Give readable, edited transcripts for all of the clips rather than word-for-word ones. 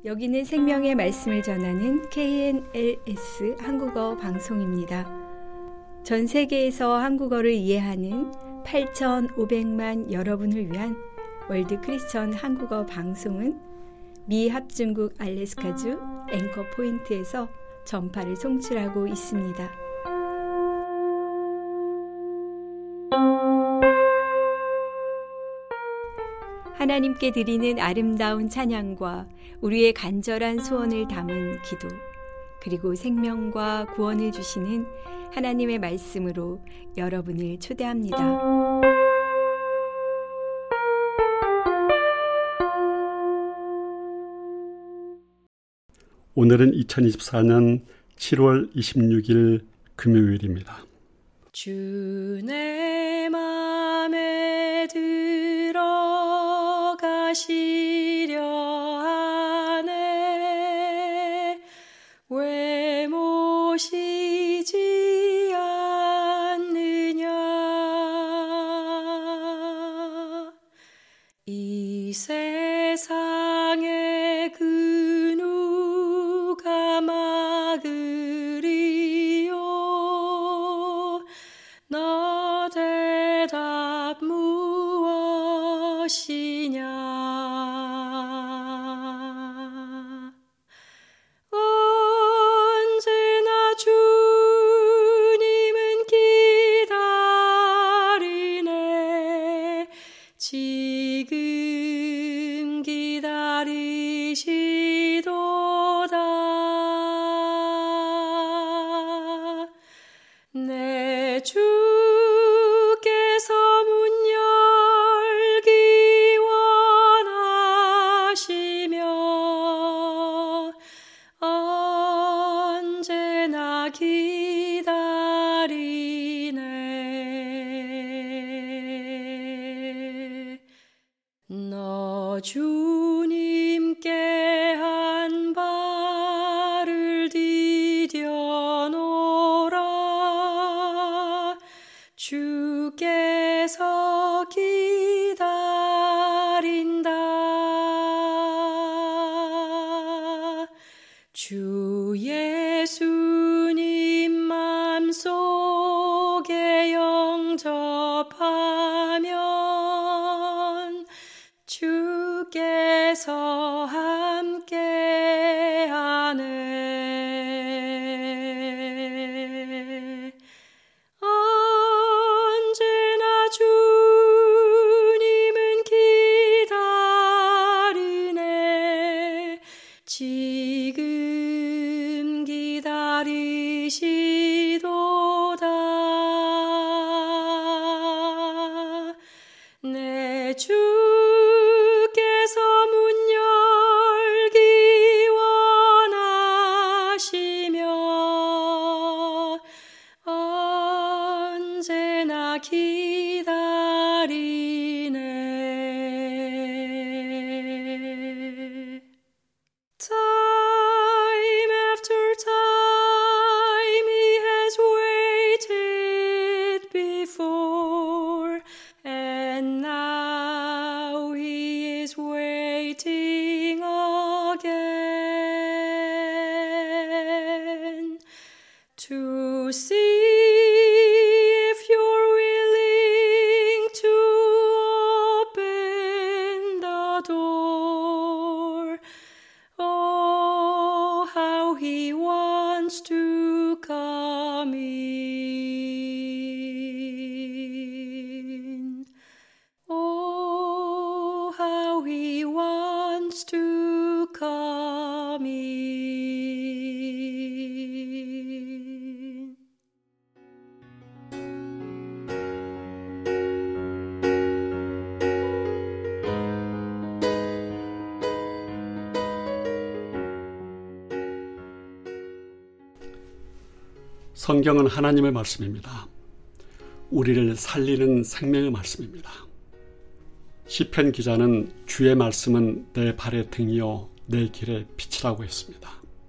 여기는 생명의 말씀을 전하는 KNLS 한국어 방송입니다. 전 세계에서 한국어를 이해하는 8,500만 여러분을 위한 월드 크리스천 한국어 방송은 미 합중국 알래스카주 앵커 포인트에서 전파를 송출하고 있습니다. 하나님께 드리는 아름다운 찬양과 우리의 간절한 소원을 담은 기도, 그리고 생명과 구원을 주시는 하나님의 말씀으로 여러분을 초대합니다. 오늘은 2024년 7월 26일 금요일입니다. 주 내 맘에 들어가시려 하네 왜 모시지 않느냐 이 세상에 그 누가 막으리요 너 대답 무엇이냐 언제나 주님은 기다리네 지금 기다리시도다 내 주께서 문 열기 원하시며 언제나 기다리네 너 주님께 한 발을 디뎌놓으라 주께서 기다린다 주 예수님 맘속에 영접하면 주께서 함께하네 언제나 주님은 기다리네 지금 기다리시도다 내 주께서 문 열기 원하시며 언제나 기다리네 Time after time he has waited before and now he is waiting again to see if you're willing to open the door. Oh, how he wants to come in. Oh, how he wants to come in. 성경은 하나님의 말씀입니다. 우리를 살리는 생명의 말씀입니다. 시편 기자는 주의 말씀은 내 발의 등이요 내 길의 빛이라고 했습니다.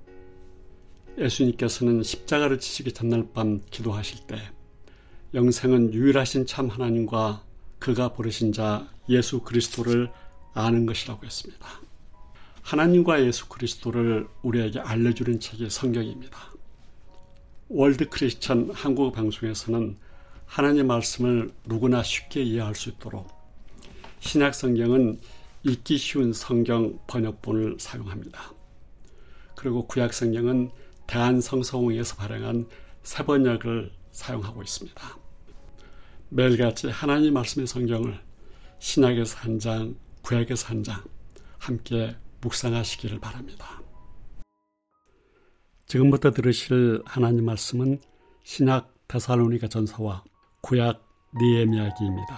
예수님께서는 십자가를 지시기 전날 밤 기도하실 때 영생은 유일하신 참 하나님과 그가 부르신 자 예수 그리스도를 아는 것이라고 했습니다. 하나님과 예수 그리스도를 우리에게 알려주는 책이 성경입니다. 월드 크리스천 한국 방송에서는 하나님 말씀을 누구나 쉽게 이해할 수 있도록 신약 성경은 읽기 쉬운 성경 번역본을 사용합니다. 그리고 구약 성경은 대한성서공회에서 발행한 새 번역을 사용하고 있습니다. 매일같이 하나님 말씀의 성경을 신약에서 한 장, 구약에서 한 장 함께 묵상하시기를 바랍니다. 지금부터 들으실 하나님 말씀은 신약 데살로니가 전서와 구약 느헤미야기입니다.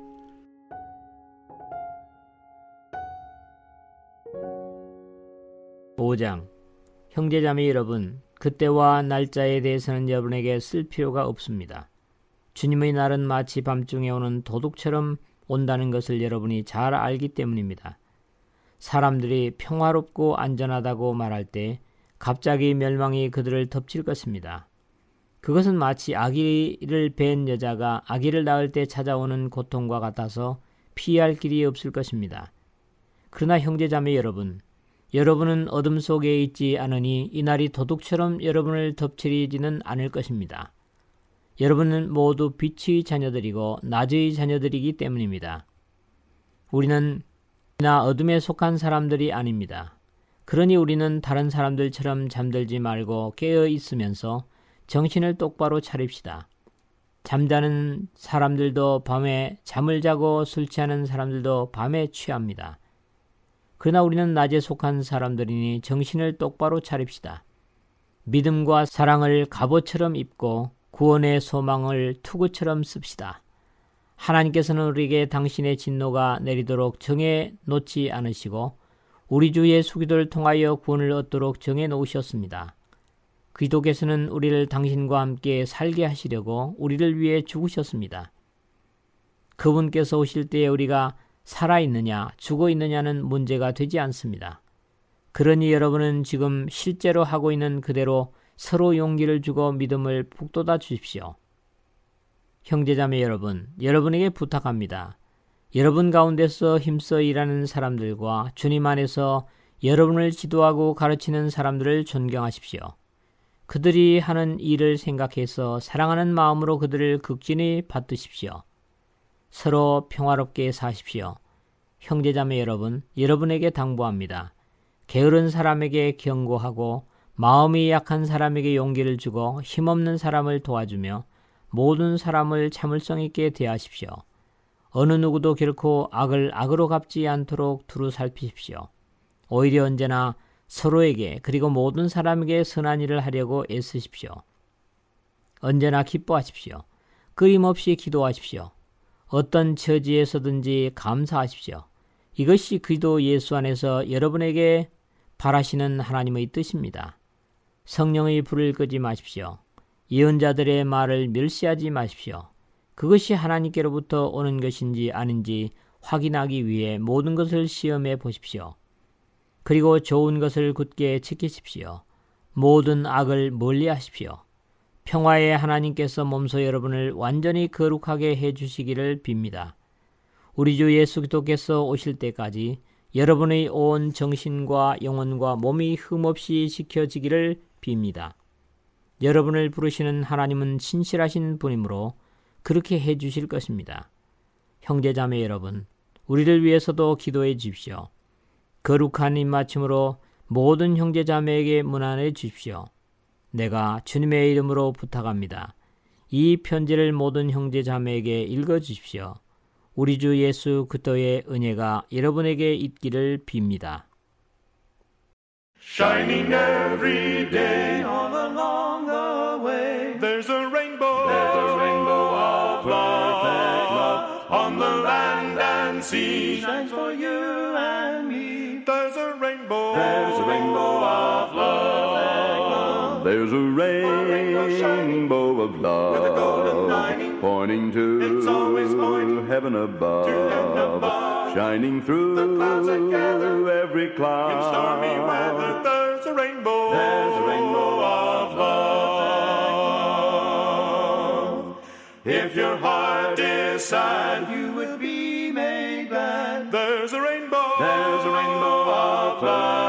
(5장) 형제자매 여러분, 그때와 날짜에 대해서는 여러분에게 쓸 필요가 없습니다. 주님의 날은 마치 밤중에 오는 도둑처럼 온다는 것을 여러분이 잘 알기 때문입니다. 사람들이 평화롭고 안전하다고 말할 때 갑자기 멸망이 그들을 덮칠 것입니다. 그것은 마치 아기를 뵌 여자가 아기를 낳을 때 찾아오는 고통과 같아서 피할 길이 없을 것입니다. 그러나 형제자매 여러분, 여러분은 어둠 속에 있지 않으니 이 날이 도둑처럼 여러분을 덮치지는 않을 것입니다. 여러분은 모두 빛의 자녀들이고 낮의 자녀들이기 때문입니다. 우리는 나 어둠에 속한 사람들이 아닙니다. 그러니 우리는 다른 사람들처럼 잠들지 말고 깨어 있으면서 정신을 똑바로 차립시다. 잠자는 사람들도 밤에 잠을 자고 술 취하는 사람들도 밤에 취합니다. 그러나 우리는 낮에 속한 사람들이니 정신을 똑바로 차립시다. 믿음과 사랑을 갑옷처럼 입고 구원의 소망을 투구처럼 씁시다. 하나님께서는 우리에게 당신의 진노가 내리도록 정해 놓지 않으시고 우리 주 예수 그리스도를 통하여 구원을 얻도록 정해 놓으셨습니다. 그리스도께서는 우리를 당신과 함께 살게 하시려고 우리를 위해 죽으셨습니다. 그분께서 오실 때에 우리가 살아있느냐 죽어있느냐는 문제가 되지 않습니다. 그러니 여러분은 지금 실제로 하고 있는 그대로 서로 용기를 주고 믿음을 북돋아 주십시오. 형제자매 여러분, 여러분에게 부탁합니다. 여러분 가운데서 힘써 일하는 사람들과 주님 안에서 여러분을 지도하고 가르치는 사람들을 존경하십시오. 그들이 하는 일을 생각해서 사랑하는 마음으로 그들을 극진히 받드십시오. 서로 평화롭게 사십시오. 형제자매 여러분, 여러분에게 당부합니다. 게으른 사람에게 경고하고 마음이 약한 사람에게 용기를 주고 힘없는 사람을 도와주며 모든 사람을 참을성 있게 대하십시오. 어느 누구도 결코 악을 악으로 갚지 않도록 두루 살피십시오. 오히려 언제나 서로에게 그리고 모든 사람에게 선한 일을 하려고 애쓰십시오. 언제나 기뻐하십시오. 끊임없이 기도하십시오. 어떤 처지에서든지 감사하십시오. 이것이 그리스도 예수 안에서 여러분에게 바라시는 하나님의 뜻입니다. 성령의 불을 끄지 마십시오. 예언자들의 말을 멸시하지 마십시오. 그것이 하나님께로부터 오는 것인지 아닌지 확인하기 위해 모든 것을 시험해 보십시오. 그리고 좋은 것을 굳게 지키십시오. 모든 악을 멀리하십시오. 평화의 하나님께서 몸소 여러분을 완전히 거룩하게 해주시기를 빕니다. 우리 주 예수 그리스도께서 오실 때까지 여러분의 온 정신과 영혼과 몸이 흠없이 지켜지기를 빕니다. 여러분을 부르시는 하나님은 신실하신 분이므로 그렇게 해주실 것입니다. 형제자매 여러분, 우리를 위해서도 기도해 주십시오. 거룩한 입맞춤으로 모든 형제자매에게 문안해 주십시오. 내가 주님의 이름으로 부탁합니다. 이 편지를 모든 형제자매에게 읽어주십시오. 우리 주 예수 그리스도의 은혜가 여러분에게 있기를 빕니다. Shining every day all along the way, there's a rainbow of perfect love on the land and sea, shines for you and me. There's a rainbow of love. There's a rainbow of love, with a golden lining, pointing to heaven above, shining through the clouds that gather every cloud. In stormy weather, there's a rainbow of love. If your heart is sad, you would be made glad. There's a rainbow of love.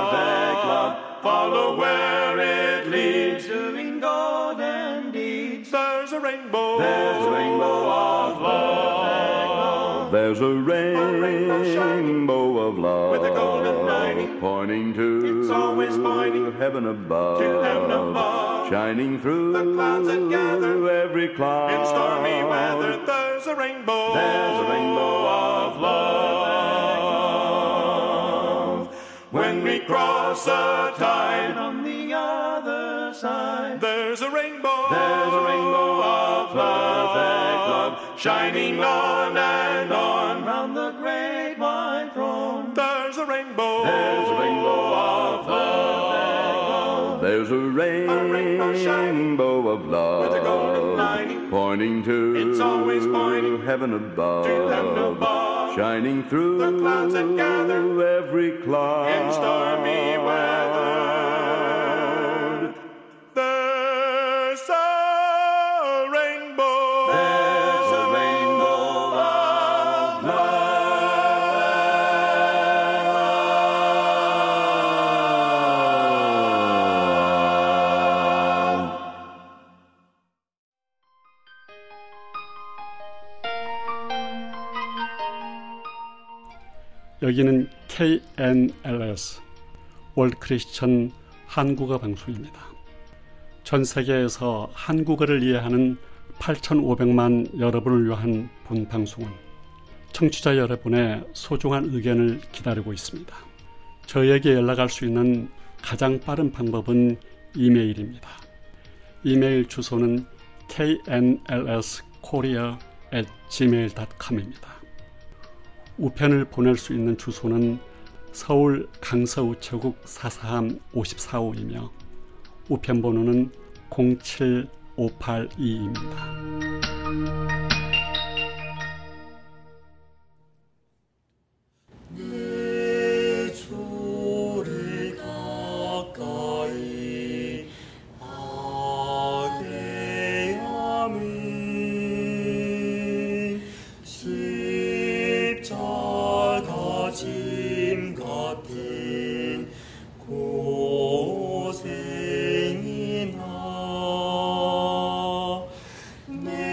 follow where it leads, doing golden deeds. There's a rainbow. There's a rainbow of love. There's a rainbow of love with a golden lining, pointing to it's always pointing heaven above, to heaven above, shining through the clouds that gather every cloud. In stormy weather, there's a rainbow. There's a rainbow of love. When we cross a tide on the other side, there's a rainbow. There's a rainbow of perfect love, shining on and on round the great white throne. There's a rainbow. There's a rainbow of love. There's a rainbow of love with a golden lining, pointing to it's always pointing heaven above, to heaven above, shining through the clouds that gather every cloud. In stormy weather, there's a rainbow. There's a rainbow of love. 여기는 KNLS 월드 크리스천 한국어 방송입니다. 전 세계에서 한국어를 이해하는 8,500만 여러분을 위한 본 방송은 청취자 여러분의 소중한 의견을 기다리고 있습니다. 저에게 연락할 수 있는 가장 빠른 방법은 이메일입니다. 이메일 주소는 knlskorea@gmail.com입니다. 우편을 보낼 수 있는 주소는 서울 강서우체국 443 54호이며 우편 번호는 07582입니다. 고생이나 내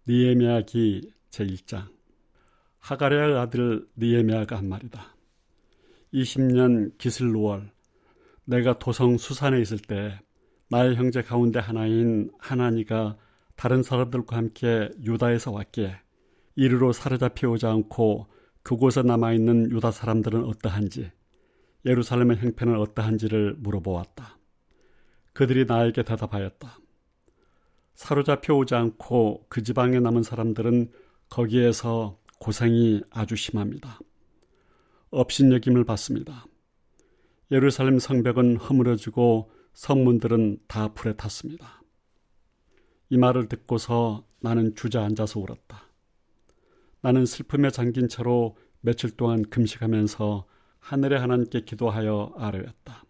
느헤미야기 제1장. 하가랴의 아들 느헤미야가 한 말이다. 20년 기슬루월, 내가 도성 수산에 있을 때 나의 형제 가운데 하나인 하나니가 다른 사람들과 함께 유다에서 왔기에 이르로 사로잡혀 오지 않고 그곳에 남아있는 유다 사람들은 어떠한지, 예루살렘의 형편은 어떠한지를 물어보았다. 그들이 나에게 대답하였다. 사로잡혀 오지 않고 그 지방에 남은 사람들은 거기에서 고생이 아주 심합니다. 업신여김을 받습니다. 예루살렘 성벽은 허물어지고 성문들은 다 불에 탔습니다. 이 말을 듣고서 나는 주저앉아서 울었다. 나는 슬픔에 잠긴 채로 며칠 동안 금식하면서 하늘의 하나님께 기도하여 아뢰었다.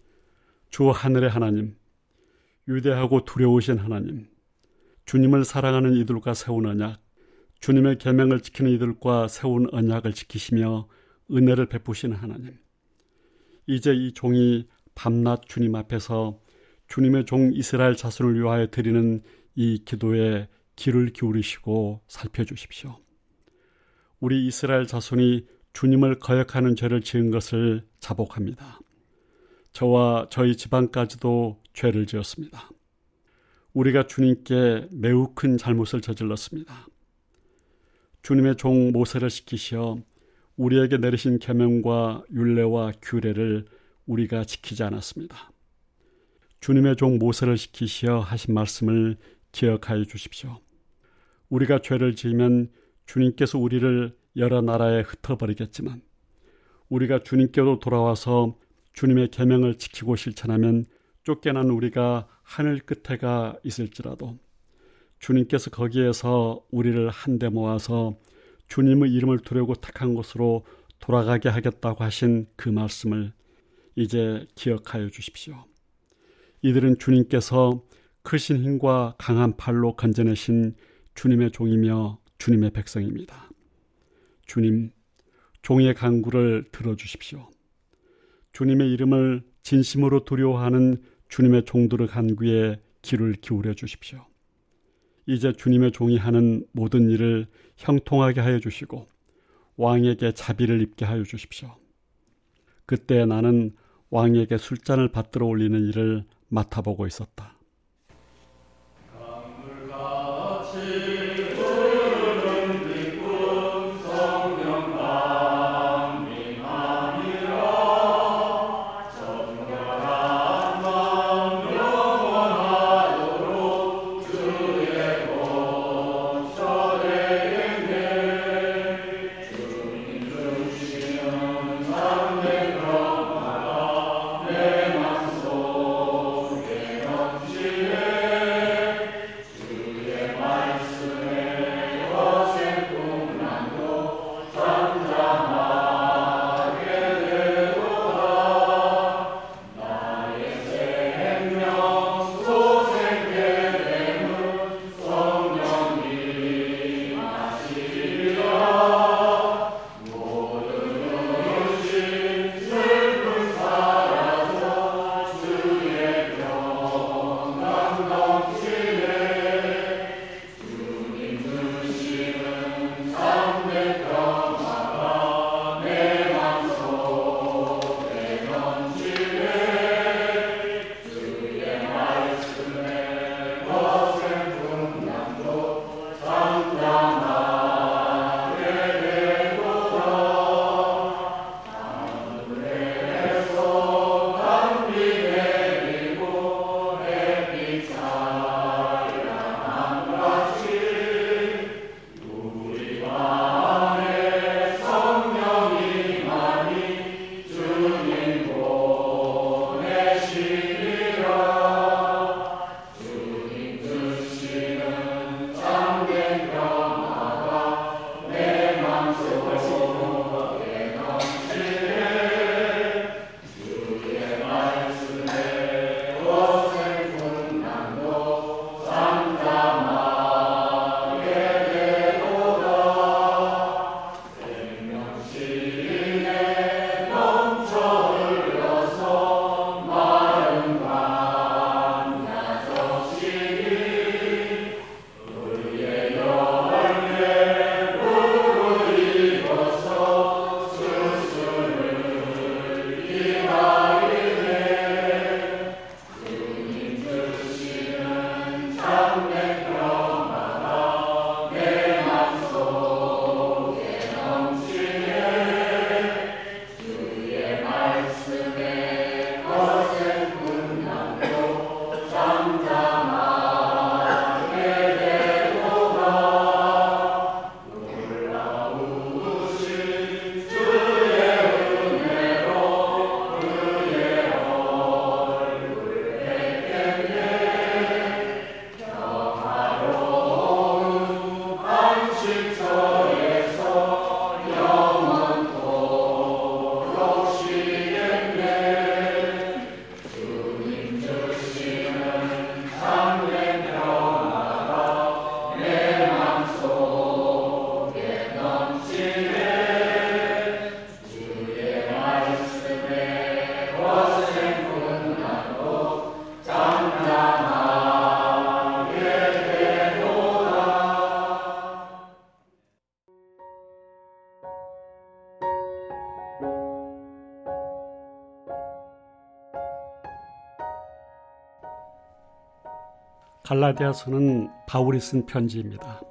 주 하늘의 하나님, 위대하고 두려우신 하나님, 주님을 사랑하는 이들과 세운 언약, 주님의 계명을 지키는 이들과 세운 언약을 지키시며 은혜를 베푸시는 하나님, 이제 이 종이 밤낮 주님 앞에서 주님의 종 이스라엘 자손을 위하여 드리는 이 기도에 귀를 기울이시고 살펴주십시오. 우리 이스라엘 자손이 주님을 거역하는 죄를 지은 것을 자복합니다. 저와 저희 집안까지도 죄를 지었습니다. 우리가 주님께 매우 큰 잘못을 저질렀습니다. 주님의 종 모세를 시키시어 우리에게 내리신 계명과 율례와 규례를 우리가 지키지 않았습니다. 주님의 종 모세를 시키시어 하신 말씀을 기억하여 주십시오. 우리가 죄를 지으면 주님께서 우리를 여러 나라에 흩어버리겠지만 우리가 주님께로 돌아와서 주님의 계명을 지키고 실천하면 쫓겨난 우리가 하늘 끝에가 있을지라도 주님께서 거기에서 우리를 한데 모아서 주님의 이름을 두려고 택한 곳으로 돌아가게 하겠다고 하신 그 말씀을 이제 기억하여 주십시오. 이들은 주님께서 크신 힘과 강한 팔로 건져내신 주님의 종이며 주님의 백성입니다. 주님, 종의 간구를 들어주십시오. 주님의 이름을 진심으로 두려워하는 주님의 종들의 간구에 귀를 기울여 주십시오. 이제 주님의 종이 하는 모든 일을 형통하게 하여 주시고 왕에게 자비를 입게 하여 주십시오. 그때 나는 왕에게 술잔을 받들어 올리는 일을 맡아보고 있었다. 갈라디아서는 바울이 쓴 편지입니다.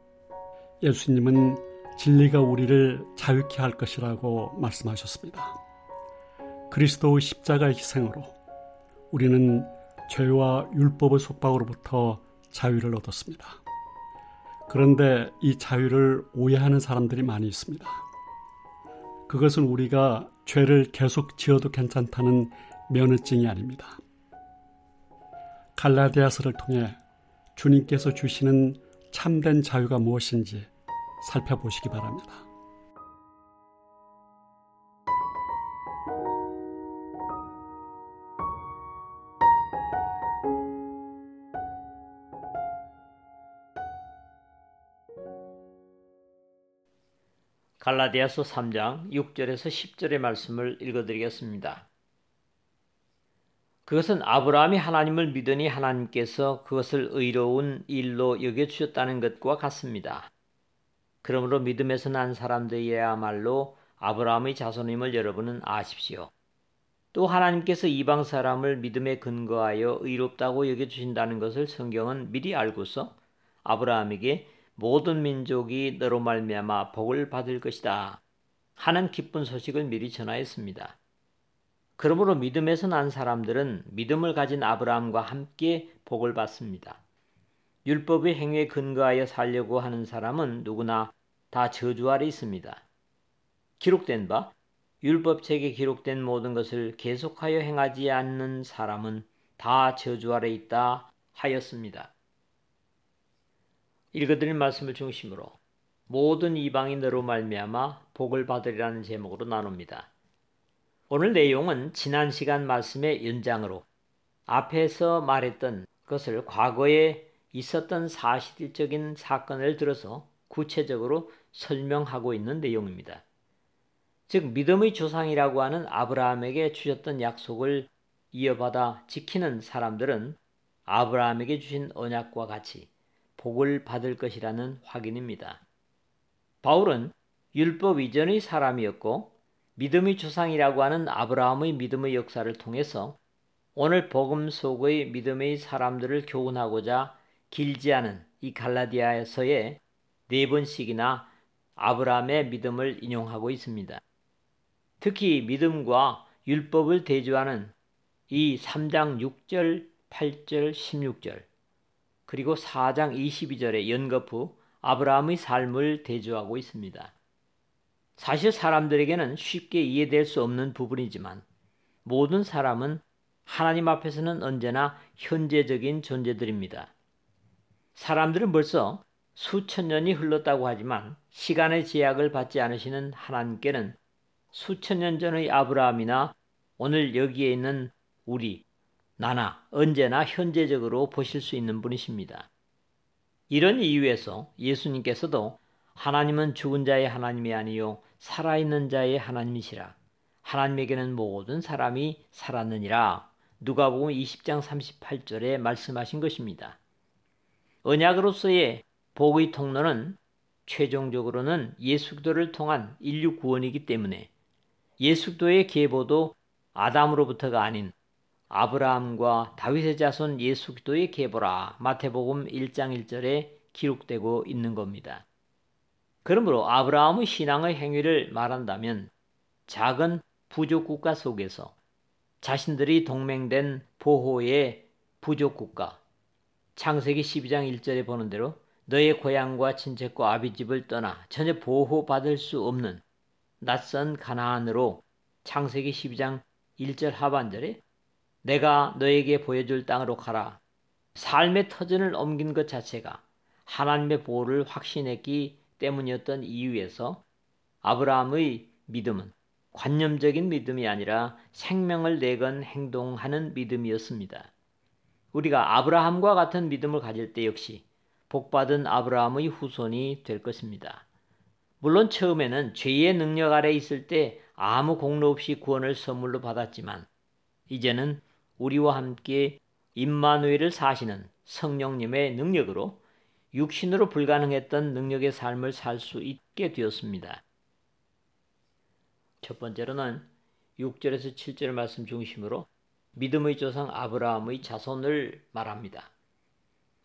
예수님은 진리가 우리를 자유케 할 것이라고 말씀하셨습니다. 그리스도의 십자가의 희생으로 우리는 죄와 율법의 속박으로부터 자유를 얻었습니다. 그런데 이 자유를 오해하는 사람들이 많이 있습니다. 그것은 우리가 죄를 계속 지어도 괜찮다는 면허증이 아닙니다. 갈라디아서를 통해 주님께서 주시는 참된 자유가 무엇인지 살펴보시기 바랍니다. 갈라디아서 3장 6절에서 10절의 말씀을 읽어드리겠습니다. 그것은 아브라함이 하나님을 믿으니 하나님께서 그것을 의로운 일로 여겨주셨다는 것과 같습니다. 그러므로 믿음에서 난 사람들이야말로 아브라함의 자손임을 여러분은 아십시오. 또 하나님께서 이방 사람을 믿음에 근거하여 의롭다고 여겨주신다는 것을 성경은 미리 알고서 아브라함에게 모든 민족이 너로 말미암아 복을 받을 것이다 하는 기쁜 소식을 미리 전하였습니다. 그러므로 믿음에서 난 사람들은 믿음을 가진 아브라함과 함께 복을 받습니다. 율법의 행위에 근거하여 살려고 하는 사람은 누구나 다 저주 아래 있습니다. 기록된 바 율법책에 기록된 모든 것을 계속하여 행하지 않는 사람은 다 저주 아래 있다 하였습니다. 읽어드린 말씀을 중심으로 모든 이방이 너로 말미암아 복을 받으리라는 제목으로 나눕니다. 오늘 내용은 지난 시간 말씀의 연장으로 앞에서 말했던 것을 과거에 있었던 사실적인 사건을 들어서 구체적으로 설명하고 있는 내용입니다. 즉 믿음의 조상이라고 하는 아브라함에게 주셨던 약속을 이어받아 지키는 사람들은 아브라함에게 주신 언약과 같이 복을 받을 것이라는 확인입니다. 바울은 율법 이전의 사람이었고 믿음의 조상이라고 하는 아브라함의 믿음의 역사를 통해서 오늘 복음 속의 믿음의 사람들을 교훈하고자 길지 않은 이 갈라디아서에 4번씩이나 아브라함의 믿음을 인용하고 있습니다. 특히 믿음과 율법을 대조하는 이 3장 6절, 8절, 16절 그리고 4장 22절의 연급 후 아브라함의 삶을 대조하고 있습니다. 사실 사람들에게는 쉽게 이해될 수 없는 부분이지만 모든 사람은 하나님 앞에서는 언제나 현재적인 존재들입니다. 사람들은 벌써 수천 년이 흘렀다고 하지만 시간의 제약을 받지 않으시는 하나님께는 수천 년 전의 아브라함이나 오늘 여기에 있는 우리, 나나 언제나 현재적으로 보실 수 있는 분이십니다. 이런 이유에서 예수님께서도 하나님은 죽은 자의 하나님이 아니요 살아있는 자의 하나님이시라. 하나님에게는 모든 사람이 살았느니라. 누가복음 20장 38절에 말씀하신 것입니다. 언약으로서의 복의 통로는 최종적으로는 예수 그리스도를 통한 인류 구원이기 때문에 예수 그리스도의 계보도 아담으로부터가 아닌 아브라함과 다윗의 자손 예수 그리스도의 계보라. 마태복음 1장 1절에 기록되고 있는 겁니다. 그러므로 아브라함의 신앙의 행위를 말한다면 작은 부족 국가 속에서 자신들이 동맹된 보호의 부족 국가, 창세기 12장 1절에 보는 대로 너의 고향과 친척과 아비집을 떠나 전혀 보호받을 수 없는 낯선 가나안으로 창세기 12장 1절 하반절에 내가 너에게 보여줄 땅으로 가라. 삶의 터전을 옮긴 것 자체가 하나님의 보호를 확신했기 때문이었던 이유에서 아브라함의 믿음은 관념적인 믿음이 아니라 생명을 내건 행동하는 믿음이었습니다. 우리가 아브라함과 같은 믿음을 가질 때 역시 복받은 아브라함의 후손이 될 것입니다. 물론 처음에는 죄의 능력 아래 있을 때 아무 공로 없이 구원을 선물로 받았지만 이제는 우리와 함께 임마누엘을 사시는 성령님의 능력으로 육신으로 불가능했던 능력의 삶을 살 수 있게 되었습니다. 첫 번째로는 6절에서 7절 말씀 중심으로 믿음의 조상 아브라함의 자손을 말합니다.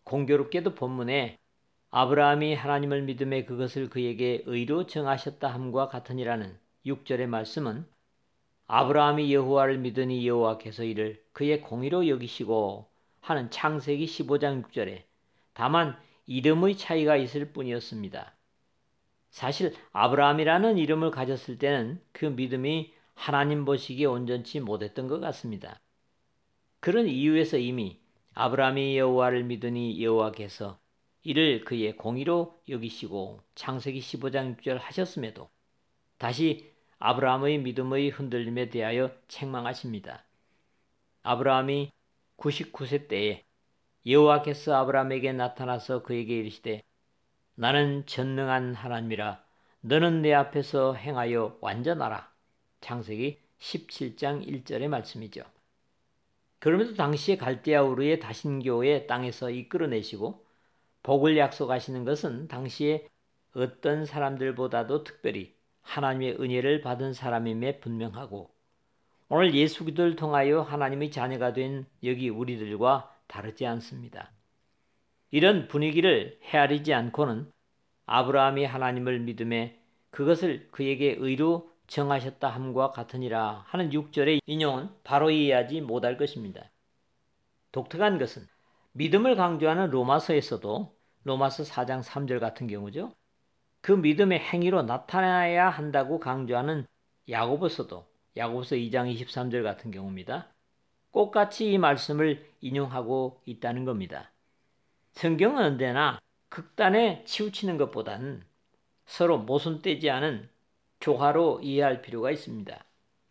공교롭게도 본문에 아브라함이 하나님을 믿음에 그것을 그에게 의로 정하셨다 함과 같으니라는 6절의 말씀은 아브라함이 여호와를 믿으니 여호와께서 이를 그의 공의로 여기시고 하는 창세기 15장 6절에 다만 이름의 차이가 있을 뿐이었습니다. 사실 아브라함이라는 이름을 가졌을 때는 그 믿음이 하나님 보시기에 온전치 못했던 것 같습니다. 그런 이유에서 이미 아브라함이 여호와를 믿으니 여호와께서 이를 그의 공의로 여기시고 창세기 15장 6절 하셨음에도 다시 아브라함의 믿음의 흔들림에 대하여 책망하십니다. 아브라함이 99세 때에 여호와께서 아브라함에게 나타나서 그에게 이르시되 나는 전능한 하나님이라 너는 내 앞에서 행하여 완전하라. 창세기 17장 1절의 말씀이죠. 그러면서 당시에 갈대아 우르의 다신교의 땅에서 이끌어내시고 복을 약속하시는 것은 당시에 어떤 사람들보다도 특별히 하나님의 은혜를 받은 사람임에 분명하고 오늘 예수 그리스도를 통하여 하나님의 자녀가 된 여기 우리들과 다르지 않습니다. 이런 분위기를 헤아리지 않고는 아브라함이 하나님을 믿음에 그것을 그에게 의로 정하셨다 함과 같으니라 하는 6절의 인용은 바로 이해하지 못할 것입니다. 독특한 것은 믿음을 강조하는 로마서에서도 로마서 4장 3절 같은 경우죠. 그 믿음의 행위로 나타나야 한다고 강조하는 야고보서도 야고보서 2장 23절 같은 경우입니다. 똑같이 이 말씀을 인용하고 있다는 겁니다. 성경은 언제나 극단에 치우치는 것보다는 서로 모순되지 않은 조화로 이해할 필요가 있습니다.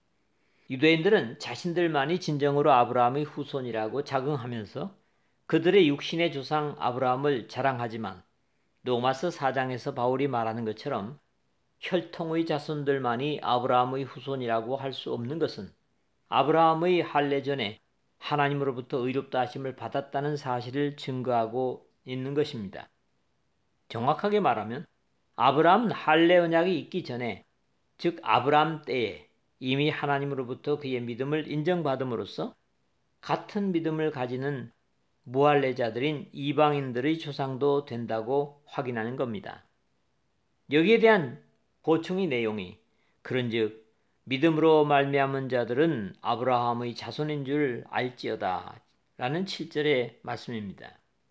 유대인들은 자신들만이 진정으로 아브라함의 후손이라고 자긍하면서 그들의 육신의 조상 아브라함을 자랑하지만 로마서 4장에서 바울이 말하는 것처럼 혈통의 자손들만이 아브라함의 후손이라고 할 수 없는 것은 아브라함의 할례 전에 하나님으로부터 의롭다 하심을 받았다는 사실을 증거하고 있는 것입니다. 정확하게 말하면 아브라함은 할례 언약이 있기 전에 즉 아브라함 때에 이미 하나님으로부터 그의 믿음을 인정받음으로써 같은 믿음을 가지는 무할례자들인 이방인들의 조상도 된다고 확인하는 겁니다. 여기에 대한 보충의 내용이 그런즉 믿음으로 말미암은 자들은 아브라함의 자손인 줄 알지어다 라는 7절의 말씀입니다.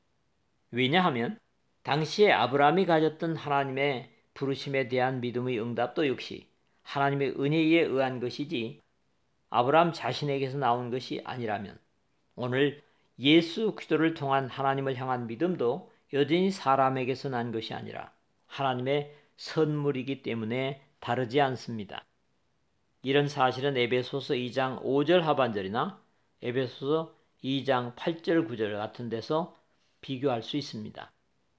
왜냐하면 당시에 아브라함이 가졌던 하나님의 부르심에 대한 믿음의 응답도 역시 하나님의 은혜에 의한 것이지 아브라함 자신에게서 나온 것이 아니라면 오늘 예수 그리스도를 통한 하나님을 향한 믿음도 여전히 사람에게서 난 것이 아니라 하나님의 선물이기 때문에 다르지 않습니다. 이런 사실은 에베소서 2장 5절 하반절이나 에베소서 2장 8절 9절 같은 데서 비교할 수 있습니다.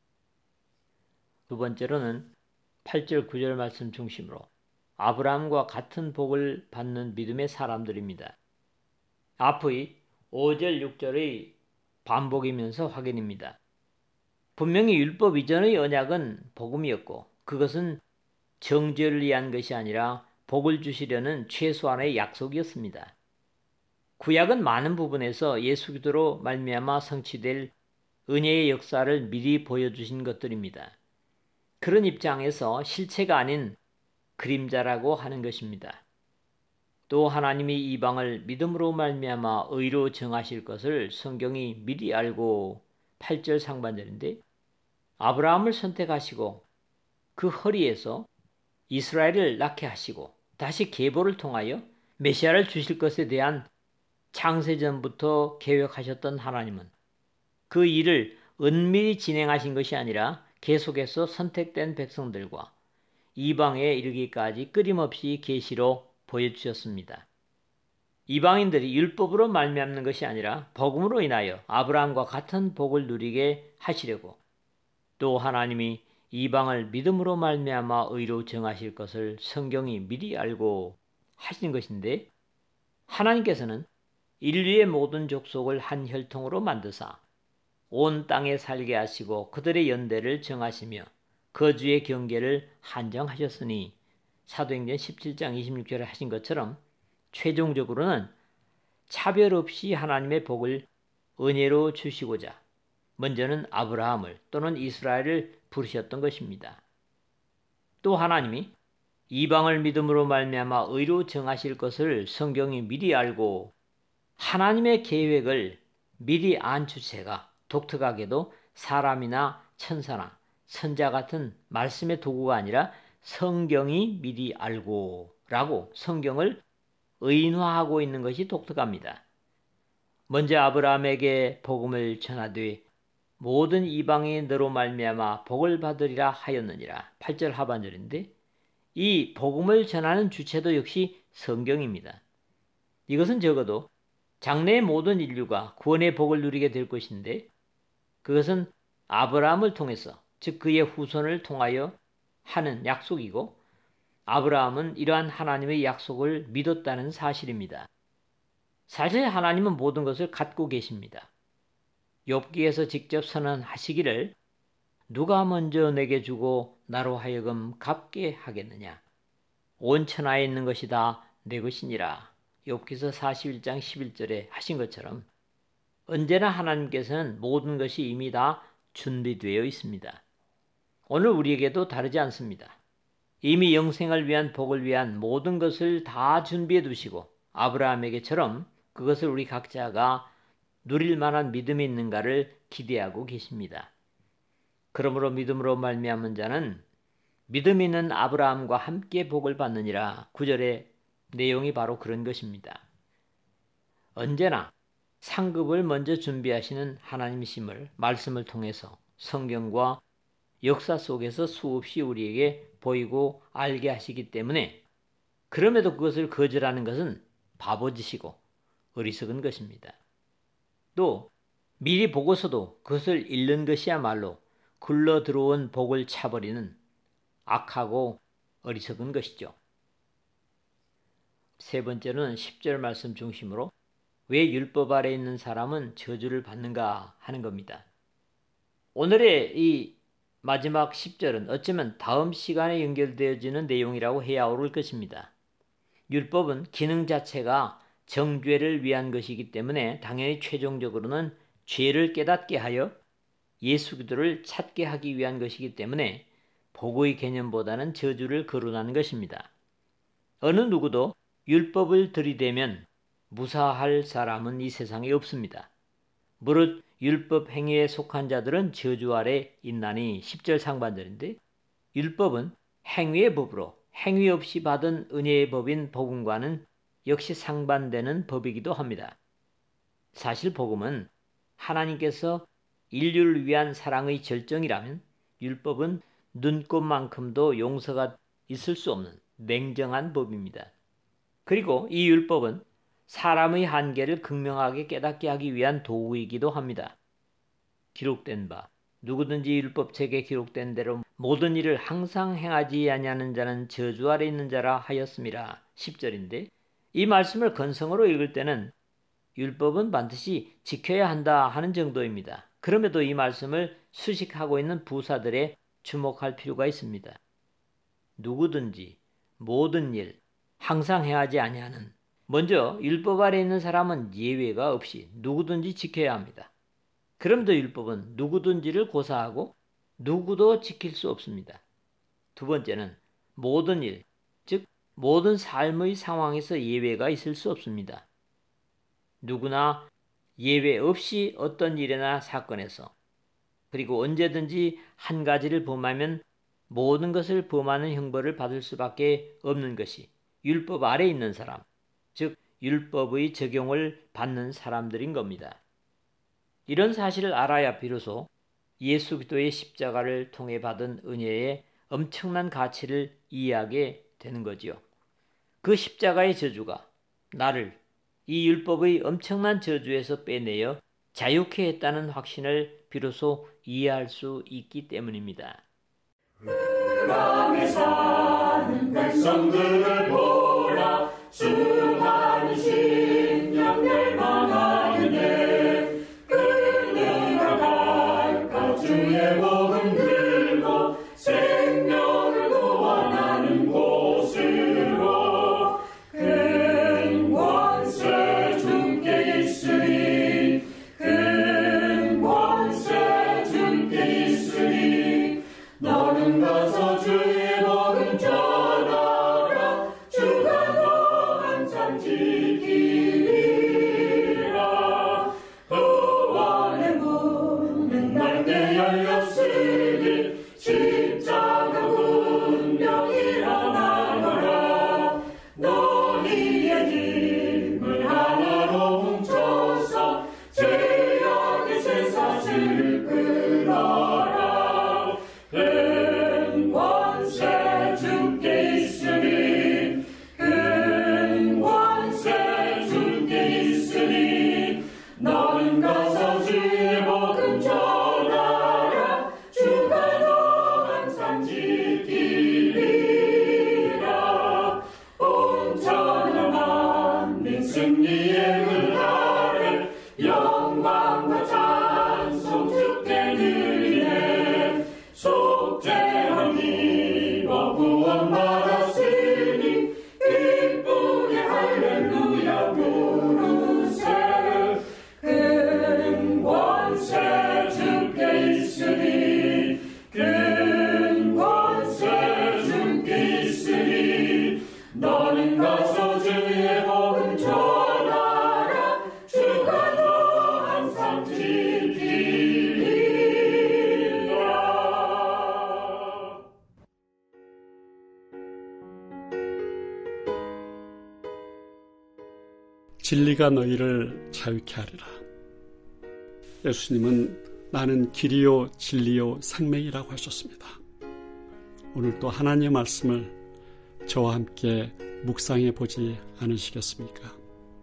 두 번째로는 8절 9절 말씀 중심으로 아브라함과 같은 복을 받는 믿음의 사람들입니다. 앞의 5절 6절의 반복이면서 확인입니다. 분명히 율법 이전의 언약은 복음이었고 그것은 정죄를 위한 것이 아니라 복을 주시려는 최소한의 약속이었습니다. 구약은 많은 부분에서 예수 그리스도로 말미암아 성취될 은혜의 역사를 미리 보여주신 것들입니다. 그런 입장에서 실체가 아닌 그림자라고 하는 것입니다. 또 하나님이 이방을 믿음으로 말미암아 의로 정하실 것을 성경이 미리 알고 8절 상반절인데 아브라함을 선택하시고 그 허리에서 이스라엘을 낳게 하시고 다시 계보를 통하여 메시아를 주실 것에 대한 창세전부터 계획하셨던 하나님은 그 일을 은밀히 진행하신 것이 아니라 계속해서 선택된 백성들과 이방에 이르기까지 끊임없이 계시로 보여주셨습니다. 이방인들이 율법으로 말미암는 것이 아니라 복음으로 인하여 아브라함과 같은 복을 누리게 하시려고 또 하나님이 이방을 믿음으로 말미암아 의로 정하실 것을 성경이 미리 알고 하신 것인데 하나님께서는 인류의 모든 족속을 한 혈통으로 만드사 온 땅에 살게 하시고 그들의 연대를 정하시며 거주의 경계를 한정하셨으니 사도행전 17장 26절에 하신 것처럼 최종적으로는 차별 없이 하나님의 복을 은혜로 주시고자 먼저는 아브라함을 또는 이스라엘을 부르셨던 것입니다. 또 하나님이 이방을 믿음으로 말미암아 의로 정하실 것을 성경이 미리 알고 하나님의 계획을 미리 안 주체가 독특하게도 사람이나 천사나 선자 같은 말씀의 도구가 아니라 성경이 미리 알고 라고 성경을 의인화하고 있는 것이 독특합니다. 먼저 아브라함에게 복음을 전하되 모든 이방이 너로 말미암아 복을 받으리라 하였느니라. 8절 하반절인데 이 복음을 전하는 주체도 역시 성경입니다. 이것은 적어도 장래의 모든 인류가 구원의 복을 누리게 될 것인데 그것은 아브라함을 통해서 즉 그의 후손을 통하여 하는 약속이고 아브라함은 이러한 하나님의 약속을 믿었다는 사실입니다. 사실 하나님은 모든 것을 갖고 계십니다. 욥기에서 직접 선언하시기를 누가 먼저 내게 주고 나로 하여금 갚게 하겠느냐. 온 천하에 있는 것이 다 내 것이니라. 욥기서 41장 11절에 하신 것처럼 언제나 하나님께서는 모든 것이 이미 다 준비되어 있습니다. 오늘 우리에게도 다르지 않습니다. 이미 영생을 위한 복을 위한 모든 것을 다 준비해 두시고 아브라함에게처럼 그것을 우리 각자가 누릴 만한 믿음이 있는가를 기대하고 계십니다. 그러므로 믿음으로 말미암은 자는 믿음 있는 아브라함과 함께 복을 받느니라. 9절의 내용이 바로 그런 것입니다. 언제나 상급을 먼저 준비하시는 하나님이심을 말씀을 통해서 성경과 역사 속에서 수없이 우리에게 보이고 알게 하시기 때문에 그럼에도 그것을 거절하는 것은 바보짓이고 어리석은 것입니다. 또 미리 보고서도 그것을 잃는 것이야말로 굴러 들어온 복을 차버리는 악하고 어리석은 것이죠. 세 번째는 10절 말씀 중심으로 왜 율법 아래 있는 사람은 저주를 받는가 하는 겁니다. 오늘의 이 마지막 10절은 어쩌면 다음 시간에 연결되어지는 내용이라고 해야 옳을 것입니다. 율법은 기능 자체가 정죄를 위한 것이기 때문에 당연히 최종적으로는 죄를 깨닫게 하여 예수 그리스도를 찾게 하기 위한 것이기 때문에 복의 개념보다는 저주를 거론하는 것입니다. 어느 누구도 율법을 들이대면 무사할 사람은 이 세상에 없습니다. 무릇 율법 행위에 속한 자들은 저주 아래 있나니 10절 상반절인데 율법은 행위의 법으로 행위 없이 받은 은혜의 법인 복음과는 역시 상반되는 법이기도 합니다. 사실 복음은 하나님께서 인류를 위한 사랑의 절정이라면 율법은 눈꼽만큼도 용서가 있을 수 없는 냉정한 법입니다. 그리고 이 율법은 사람의 한계를 극명하게 깨닫게 하기 위한 도구이기도 합니다. 기록된 바 누구든지 율법책에 기록된 대로 모든 일을 항상 행하지 아니하는 자는 저주 아래 있는 자라 하였음이라 10절인데 이 말씀을 건성으로 읽을 때는 율법은 반드시 지켜야 한다 하는 정도입니다. 그럼에도 이 말씀을 수식하고 있는 부사들에 주목할 필요가 있습니다. 누구든지 모든 일 항상 행하지 아니하는 먼저 율법 아래 있는 사람은 예외가 없이 누구든지 지켜야 합니다. 그럼에도 율법은 누구든지를 고사하고 누구도 지킬 수 없습니다. 두 번째는 모든 일, 즉 모든 삶의 상황에서 예외가 있을 수 없습니다. 누구나 예외 없이 어떤 일이나 사건에서 그리고 언제든지 한 가지를 범하면 모든 것을 범하는 형벌을 받을 수밖에 없는 것이 율법 아래 있는 사람, 즉 율법의 적용을 받는 사람들인 겁니다. 이런 사실을 알아야 비로소 예수 그리스도의 십자가를 통해 받은 은혜의 엄청난 가치를 이해하게 되는 거지요. 그 십자가의 저주가 나를 이 율법의 엄청난 저주에서 빼내어 자유케 했다는 확신을 비로소 이해할 수 있기 때문입니다. 흑암에 사는 백성들을 보라 수많은 심령 멸망하였네 그들아 갈까 주의 복음 들고 생명을 구원하는 곳으로 큰 권세 주께 있으니 큰 권세 너는 가서 주의 복음 전하라. 주가 너 항상 지키리라. 구원의 문은 넓게 열렸으니 십자가 운명 일어나거라. 너희의 힘을 하나로 뭉쳐서 죄악의 쇠사슬을 끊어라. 큰 권세 주께 있으니 큰 권세 주께 있으니 너는 가서 주의 복음 전하라. 주가 너 항상 지키리라. 온전한 만민 승리의 은 아래 영광과 찬송 주께 드리네. 속죄함 입어 구원받았으니 기쁘게 할렐루야 부르세. 큰 권세 주께 있으니 큰 권세 주께 있으니 너는 가서 주의 복음 전하라. 주가 너 항상 지키리라. 진리가 너희를 자유케 하리라. 예수님은 나는 길이요 진리요 생명이라고 하셨습니다. 오늘 또 하나님의 말씀을 저와 함께 묵상해 보지 않으시겠습니까?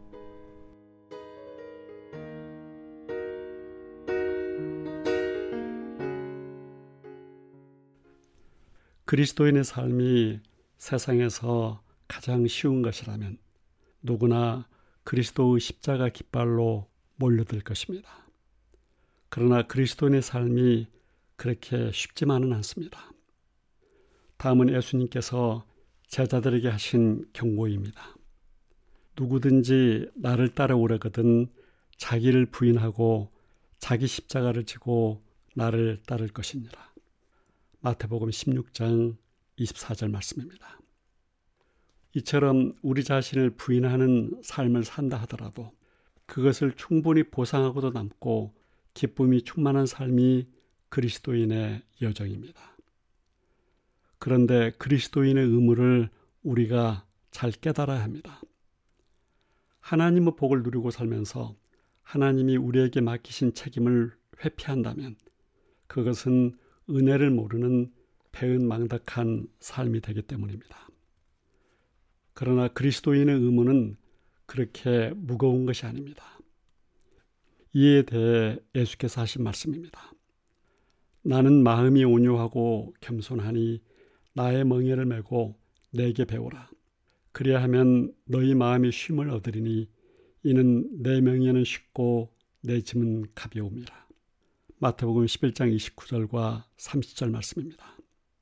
그리스도인의 삶이 세상에서 가장 쉬운 것이라면 누구나 그리스도의 십자가 깃발로 몰려들 것입니다. 그러나 그리스도인의 삶이 그렇게 쉽지만은 않습니다. 다음은 예수님께서 제자들에게 하신 경고입니다. 누구든지 나를 따라오려거든 자기를 부인하고 자기 십자가를 지고 나를 따를 것이니라. 마태복음 16장 24절 말씀입니다. 이처럼 우리 자신을 부인하는 삶을 산다 하더라도 그것을 충분히 보상하고도 남고 기쁨이 충만한 삶이 그리스도인의 여정입니다. 그런데 그리스도인의 의무를 우리가 잘 깨달아야 합니다. 하나님의 복을 누리고 살면서 하나님이 우리에게 맡기신 책임을 회피한다면 그것은 은혜를 모르는 배은망덕한 삶이 되기 때문입니다. 그러나 그리스도인의 의무는 그렇게 무거운 것이 아닙니다. 이에 대해 예수께서 하신 말씀입니다. 나는 마음이 온유하고 겸손하니 나의 멍에를 메고 내게 배우라. 그리야 하면 너희 마음이 쉼을 얻으리니 이는 내 명예는 쉽고 내 짐은 가벼움이라. 마태복음 11장 29절과 30절 말씀입니다.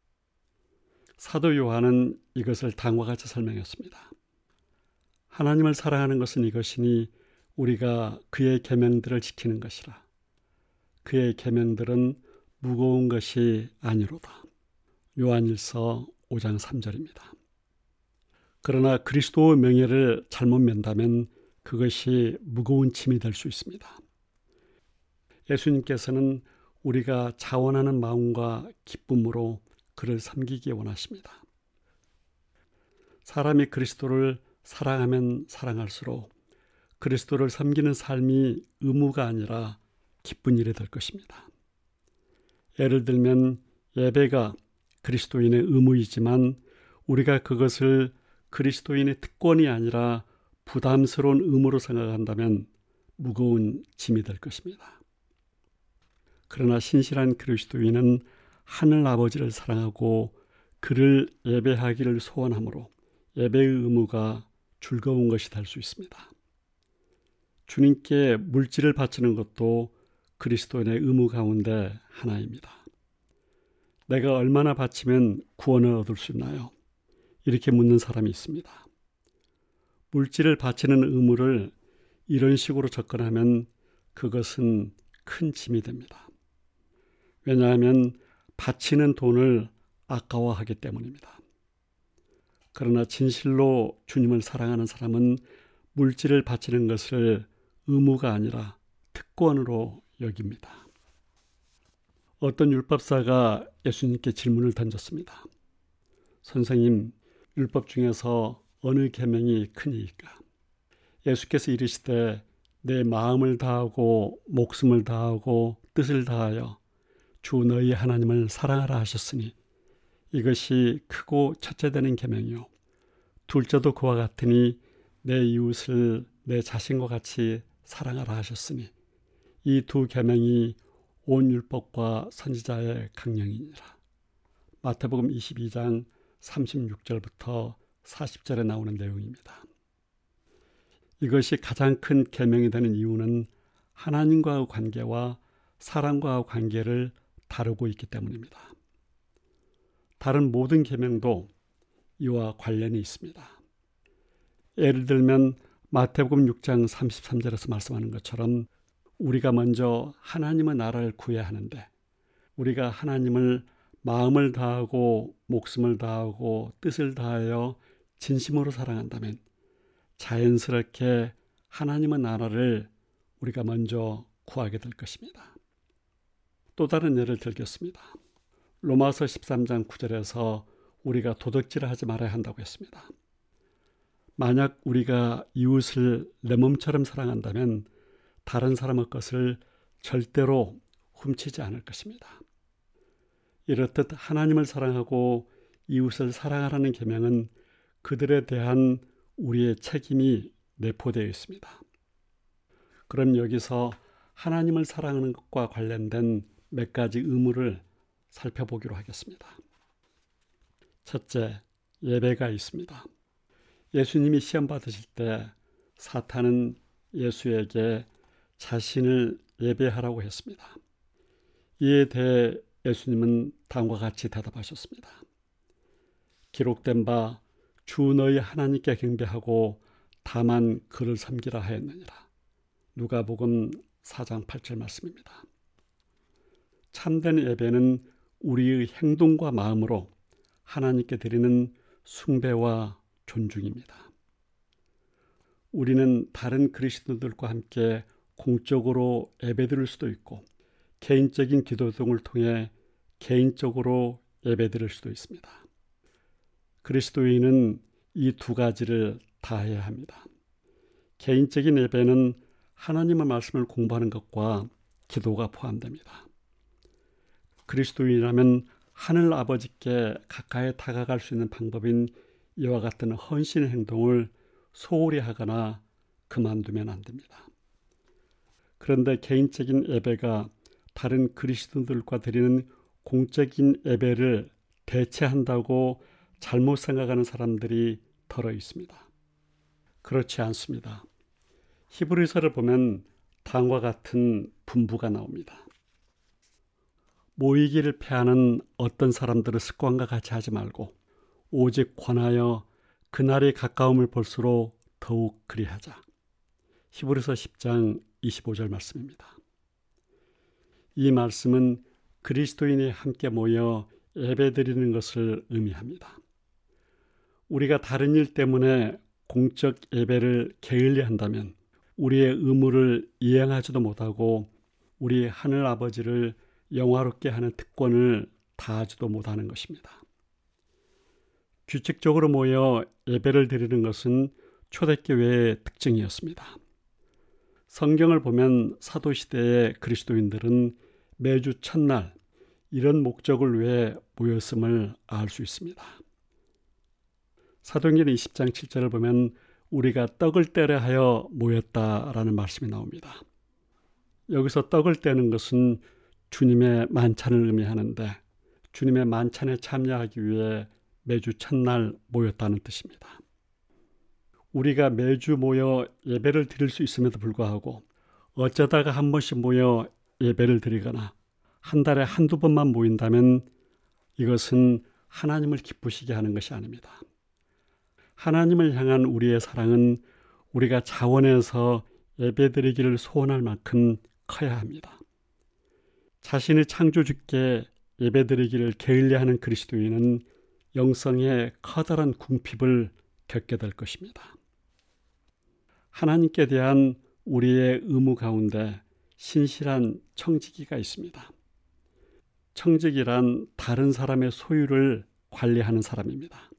사도 요한은 이것을 다음과 같이 설명했습니다. 하나님을 사랑하는 것은 이것이니 우리가 그의 계명들을 지키는 것이라. 그의 계명들은 무거운 것이 아니로다. 요한일서 5장 3절입니다. 그러나 그리스도의 명예를 잘못 맨다면 그것이 무거운 짐이 될 수 있습니다. 예수님께서는 우리가 자원하는 마음과 기쁨으로 그를 섬기기 원하십니다. 사람이 그리스도를 사랑하면 사랑할수록 그리스도를 섬기는 삶이 의무가 아니라 기쁜 일이 될 것입니다. 예를 들면 예배가 그리스도인의 의무이지만 우리가 그것을 그리스도인의 특권이 아니라 부담스러운 의무로 생각한다면 무거운 짐이 될 것입니다. 그러나 신실한 그리스도인은 하늘 아버지를 사랑하고 그를 예배하기를 소원하므로 예배의 의무가 즐거운 것이 될 수 있습니다. 주님께 물질을 바치는 것도 그리스도인의 의무 가운데 하나입니다. 내가 얼마나 바치면 구원을 얻을 수 있나요? 이렇게 묻는 사람이 있습니다. 물질을 바치는 의무를 이런 식으로 접근하면 그것은 큰 짐이 됩니다. 왜냐하면 바치는 돈을 아까워하기 때문입니다. 그러나 진실로 주님을 사랑하는 사람은 물질을 바치는 것을 의무가 아니라 특권으로 여깁니다. 어떤 율법사가 예수님께 질문을 던졌습니다. 선생님, 율법 중에서 어느 계명이 크니이까? 예수께서 이르시되 내 마음을 다하고 목숨을 다하고 뜻을 다하여 주 너희 하나님을 사랑하라 하셨으니 이것이 크고 첫째 되는 계명이요 둘째도 그와 같으니 내 이웃을 내 자신과 같이 사랑하라 하셨으니 이 두 계명이 온 율법과 선지자의 강령이니라. 마태복음 22장 36절부터 40절에 나오는 내용입니다. 이것이 가장 큰 계명이 되는 이유는 하나님과의 관계와 사람과의 관계를 다루고 있기 때문입니다. 다른 모든 계명도 이와 관련이 있습니다. 예를 들면 마태복음 6장 33절에서 말씀하는 것처럼 우리가 먼저 하나님의 나라를 구해야 하는데 우리가 하나님을 마음을 다하고 목숨을 다하고 뜻을 다하여 진심으로 사랑한다면 자연스럽게 하나님의 나라를 우리가 먼저 구하게 될 것입니다. 또 다른 예를 들겠습니다. 로마서 13장 9절에서 우리가 도둑질을 하지 말아야 한다고 했습니다. 만약 우리가 이웃을 내 몸처럼 사랑한다면 다른 사람의 것을 절대로 훔치지 않을 것입니다. 이렇듯 하나님을 사랑하고 이웃을 사랑하라는 계명은 그들에 대한 우리의 책임이 내포되어 있습니다. 그럼 여기서 하나님을 사랑하는 것과 관련된 몇 가지 의무를 살펴보기로 하겠습니다. 첫째, 예배가 있습니다. 예수님이 시험 받으실 때 사탄은 예수에게 자신을 예배하라고 했습니다. 이에 대해 예수님은 다음과 같이 대답하셨습니다. 기록된 바 주 너희 하나님께 경배하고 다만 그를 섬기라 하였느니라. 누가복음 4장 8절 말씀입니다. 참된 예배는 우리의 행동과 마음으로 하나님께 드리는 숭배와 존중입니다. 우리는 다른 그리스도인들과 함께 공적으로 예배드릴 수도 있고 개인적인 기도 등을 통해 개인적으로 예배드릴 수도 있습니다. 그리스도인은 이 두 가지를 다 해야 합니다. 개인적인 예배는 하나님의 말씀을 공부하는 것과 기도가 포함됩니다. 그리스도인이라면 하늘 아버지께 가까이 다가갈 수 있는 방법인 이와 같은 헌신의 행동을 소홀히 하거나 그만두면 안 됩니다. 그런데 개인적인 예배가 다른 그리스도인들과 드리는 공적인 예배를 대체한다고 잘못 생각하는 사람들이 덜어 있습니다. 그렇지 않습니다. 히브리서를 보면 다음과 같은 분부가 나옵니다. 모이기를 패하는 어떤 사람들의 습관과 같이 하지 말고 오직 권하여 그날이 가까움을 볼수록 더욱 그리하자. 히브리서 10장 25절 말씀입니다. 이 말씀은 그리스도인이 함께 모여 예배드리는 것을 의미합니다. 우리가 다른 일 때문에 공적 예배를 게을리 한다면 우리의 의무를 이행하지도 못하고 우리 하늘 아버지를 영화롭게 하는 특권을 다하지도 못하는 것입니다. 규칙적으로 모여 예배를 드리는 것은 초대교회의 특징이었습니다. 성경을 보면 사도시대의 그리스도인들은 매주 첫날 이런 목적을 위해 모였음을 알 수 있습니다. 사도행전 20장 7절을 보면 우리가 떡을 떼려 하여 모였다라는 말씀이 나옵니다. 여기서 떡을 떼는 것은 주님의 만찬을 의미하는데 주님의 만찬에 참여하기 위해 매주 첫날 모였다는 뜻입니다. 우리가 매주 모여 예배를 드릴 수 있음에도 불구하고 어쩌다가 한 번씩 모여 예배를 드리거나 한 달에 한두 번만 모인다면 이것은 하나님을 기쁘시게 하는 것이 아닙니다. 하나님을 향한 우리의 사랑은 우리가 자원해서 예배드리기를 소원할 만큼 커야 합니다. 자신의 창조주께 예배드리기를 게을리하는 그리스도인은 영성의 커다란 궁핍을 겪게 될 것입니다. 하나님께 대한 우리의 의무 가운데 신실한 청지기가 있습니다. 청지기란 다른 사람의 소유를 관리하는 사람입니다.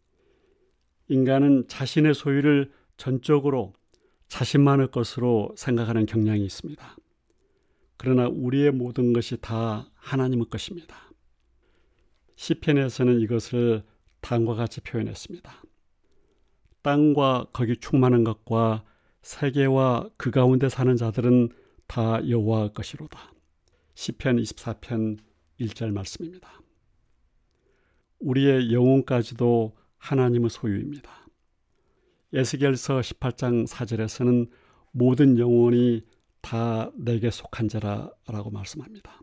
인간은 자신의 소유를 전적으로 자신만의 것으로 생각하는 경향이 있습니다. 그러나 우리의 모든 것이 다 하나님의 것입니다. 시편에서는 이것을 다음과 같이 표현했습니다. 땅과 거기 충만한 것과 세계와 그 가운데 사는 자들은 다 여호와의 것이로다. 시편 24편 1절 말씀입니다. 우리의 영혼까지도 하나님의 소유입니다. 에스겔서 18장 4절에서는 모든 영혼이 다 내게 속한 자라라고 말씀합니다.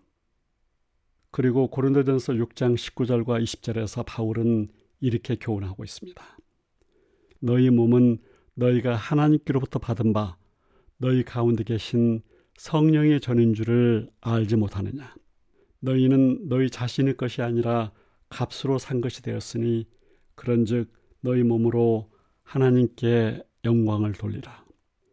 그리고 고린도전서 6장 19절과 20절에서 바울은 이렇게 교훈하고 있습니다. 너희 몸은 너희가 하나님께로부터 받은 바 너희 가운데 계신 성령의 전인 줄을 알지 못하느냐. 너희는 너희 자신의 것이 아니라 값으로 산 것이 되었으니 그런즉 너희 몸으로 하나님께 영광을 돌리라.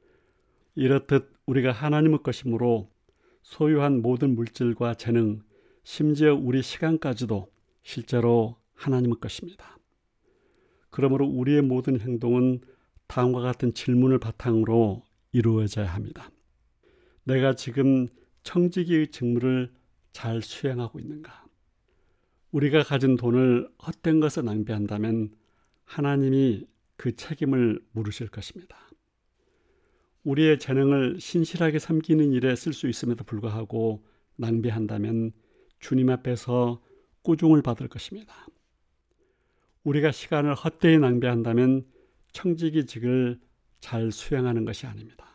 이렇듯 우리가 하나님의 것이므로 소유한 모든 물질과 재능, 심지어 우리 시간까지도 실제로 하나님의 것입니다. 그러므로 우리의 모든 행동은 다음과 같은 질문을 바탕으로 이루어져야 합니다. 내가 지금 청지기의 직무를 잘 수행하고 있는가? 우리가 가진 돈을 헛된 것에 낭비한다면 하나님이 그 책임을 물으실 것입니다. 우리의 재능을 신실하게 섬기는 일에 쓸 수 있음에도 불구하고 낭비한다면 주님 앞에서 꾸중을 받을 것입니다. 우리가 시간을 헛되이 낭비한다면 청지기직을 잘 수행하는 것이 아닙니다.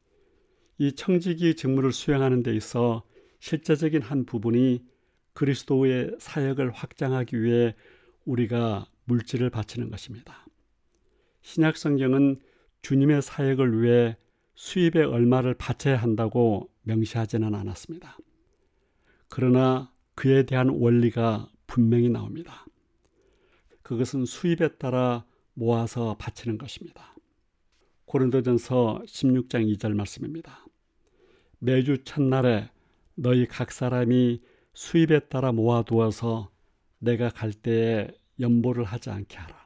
이 청지기 직무를 수행하는 데 있어 실제적인 한 부분이 그리스도의 사역을 확장하기 위해 우리가 물질을 바치는 것입니다. 신약 성경은 주님의 사역을 위해 수입의 얼마를 바쳐야 한다고 명시하지는 않았습니다. 그러나 그에 대한 원리가 분명히 나옵니다. 그것은 수입에 따라 모아서 바치는 것입니다. 고린도전서 16장 2절 말씀입니다. 매주 첫날에 너희 각 사람이 수입에 따라 모아두어서 내가 갈 때에 연보를 하지 않게 하라.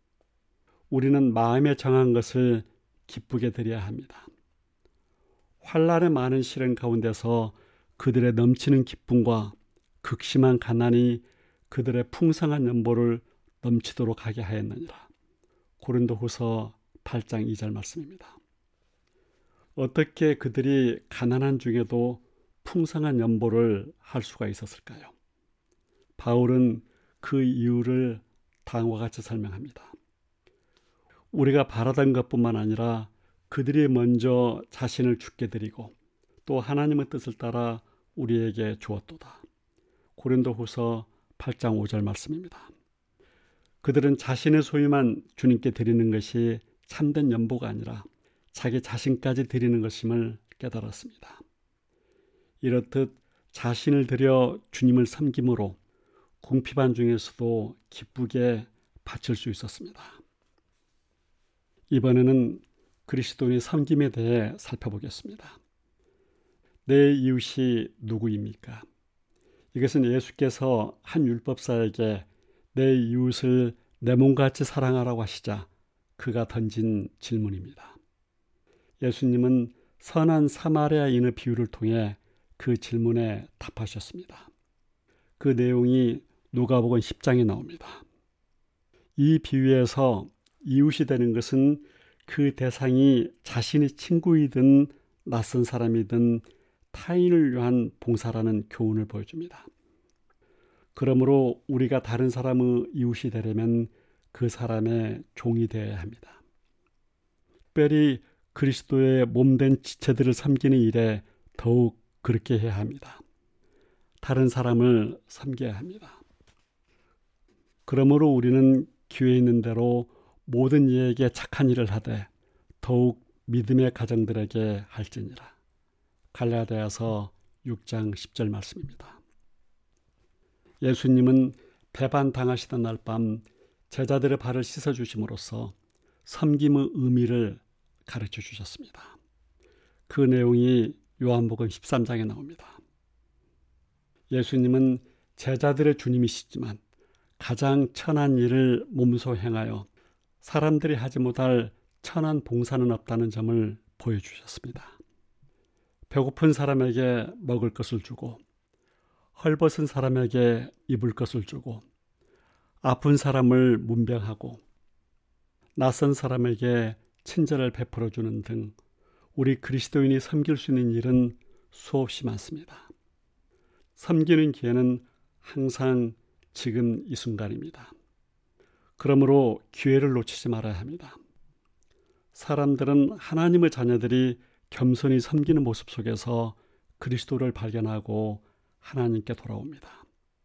우리는 마음에 정한 것을 기쁘게 드려야 합니다. 환난의 많은 시련 가운데서 그들의 넘치는 기쁨과 극심한 가난이 그들의 풍성한 연보를 넘치도록 하게 하였느니라. 고린도후서 8장 2절 말씀입니다. 어떻게 그들이 가난한 중에도 풍성한 연보를 할 수가 있었을까요? 바울은 그 이유를 다음과 같이 설명합니다. 우리가 바라던 것뿐만 아니라 그들이 먼저 자신을 주께 드리고 또 하나님의 뜻을 따라 우리에게 주었도다. 고린도후서 8장 5절 말씀입니다. 그들은 자신의 소유만 주님께 드리는 것이 참된 연보가 아니라 자기 자신까지 드리는 것임을 깨달았습니다. 이렇듯 자신을 드려 주님을 섬김으로 궁핍한 중에서도 기쁘게 바칠 수 있었습니다. 이번에는 그리스도인의 섬김에 대해 살펴보겠습니다. 내 이웃이 누구입니까? 이것은 예수께서 한 율법사에게 내 이웃을 내 몸같이 사랑하라고 하시자 그가 던진 질문입니다. 예수님은 선한 사마리아인의 비유를 통해 그 질문에 답하셨습니다. 그 내용이 누가복음 10장에 나옵니다. 이 비유에서 이웃이 되는 것은 그 대상이 자신의 친구이든 낯선 사람이든 타인을 위한 봉사라는 교훈을 보여줍니다. 그러므로 우리가 다른 사람의 이웃이 되려면 그 사람의 종이 되어야 합니다. 특별히 그리스도의 몸된 지체들을 섬기는 일에 더욱 그렇게 해야 합니다. 다른 사람을 섬겨야 합니다. 그러므로 우리는 기회 있는 대로 모든 이에게 착한 일을 하되 더욱 믿음의 가정들에게 할지니라. 갈라디아서 6장 10절 말씀입니다. 예수님은 배반당하시던 날 밤 제자들의 발을 씻어주심으로써 섬김의 의미를 가르쳐 주셨습니다. 그 내용이 요한복음 13장에 나옵니다. 예수님은 제자들의 주님이시지만 가장 천한 일을 몸소 행하여 사람들이 하지 못할 천한 봉사는 없다는 점을 보여주셨습니다. 배고픈 사람에게 먹을 것을 주고 헐벗은 사람에게 입을 것을 주고 아픈 사람을 문병하고 낯선 사람에게 친절을 베풀어 주는 등 우리 그리스도인이 섬길 수 있는 일은 수없이 많습니다. 섬기는 기회는 항상 지금 이 순간입니다. 그러므로 기회를 놓치지 말아야 합니다. 사람들은 하나님의 자녀들이 겸손히 섬기는 모습 속에서 그리스도를 발견하고 하나님께 돌아옵니다.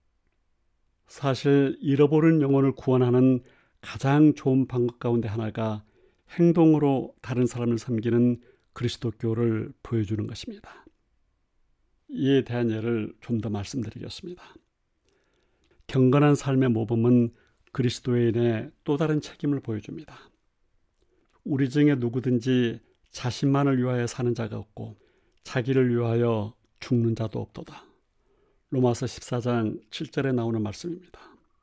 사실 잃어버린 영혼을 구원하는 가장 좋은 방법 가운데 하나가 행동으로 다른 사람을 섬기는 그리스도교를 보여주는 것입니다. 이에 대한 예를 좀 더 말씀드리겠습니다. 경건한 삶의 모범은 그리스도인의 또 다른 책임을 보여줍니다. 우리 중에 누구든지 자신만을 위하여 사는 자가 없고 자기를 위하여 죽는 자도 없도다. 로마서 14장 7절에 나오는 말씀입니다.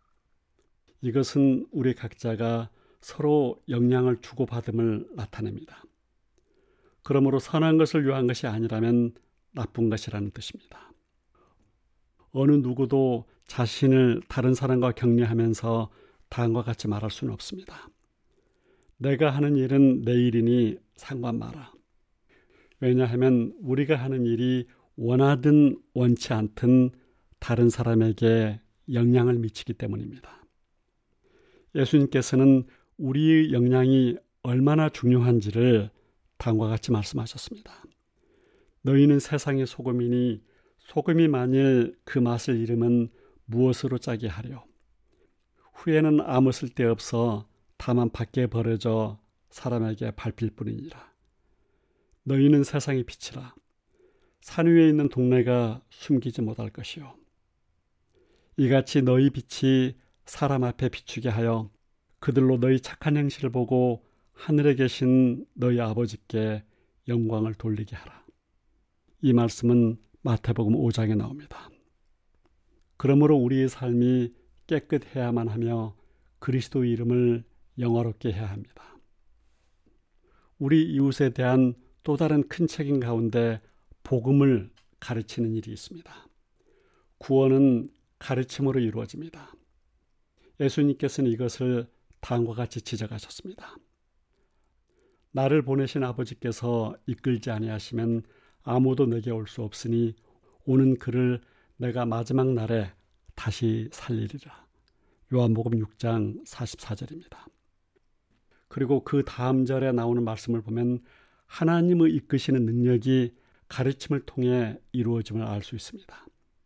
이것은 우리 각자가 서로 영향을 주고받음을 나타냅니다. 그러므로 선한 것을 위한 것이 아니라면 나쁜 것이라는 뜻입니다. 어느 누구도 자신을 다른 사람과 격려하면서 다음과 같이 말할 수는 없습니다. 내가 하는 일은 내 일이니 상관 마라. 왜냐하면 우리가 하는 일이 원하든 원치 않든 다른 사람에게 영향을 미치기 때문입니다. 예수님께서는 우리의 영향이 얼마나 중요한지를 다음과 같이 말씀하셨습니다. 너희는 세상의 소금이니 소금이 만일 그 맛을 잃으면 무엇으로 짜게 하려? 후에는 아무 쓸데없어 다만 밖에 버려져 사람에게 밟힐 뿐이니라. 너희는 세상의 빛이라. 산 위에 있는 동네가 숨기지 못할 것이요. 이같이 너희 빛이 사람 앞에 비추게 하여 그들로 너희 착한 행실을 보고 하늘에 계신 너희 아버지께 영광을 돌리게 하라. 이 말씀은 마태복음 5장에 나옵니다. 그러므로 우리의 삶이 깨끗해야만 하며 그리스도 이름을 영화롭게 해야 합니다. 우리 이웃에 대한 또 다른 큰 책임 가운데 복음을 가르치는 일이 있습니다. 구원은 가르침으로 이루어집니다. 예수님께서는 이것을 다음과 같이 지적하셨습니다. 나를 보내신 아버지께서 이끌지 아니하시면 아무도 내게 올 수 없으니 오는 그를 내가 마지막 날에 다시 살리리라. 요한복음 6장 44절입니다. 그리고 그 다음 절에 나오는 말씀을 보면 하나님의 이끄시는 능력이 가르침을 통해 이루어짐을 알 수 있습니다.